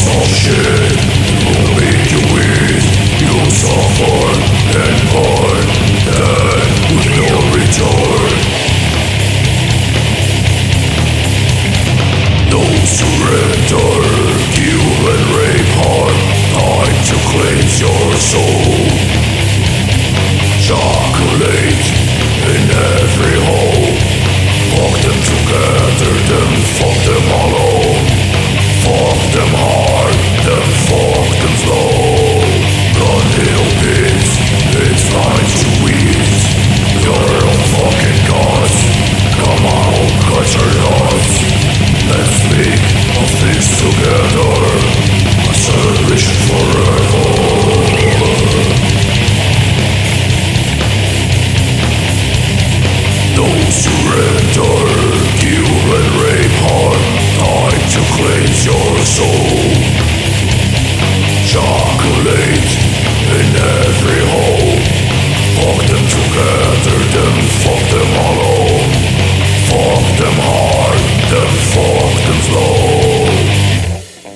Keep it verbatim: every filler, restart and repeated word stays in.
of shit will make you weak. You suffer and burn, then with no return. No surrender, kill and rape hard, time to cleanse your soul. Chocolate in every hole. Fuck them together, then fuck them alone. Fuck them hard, then fuck them slow. Run little pigs, it's time to eat. You're a fucking gods. Come on, cut your nuts. Let's make of this together. A celebration forever. No surrender, kill and rape hard, time to cleanse your soul.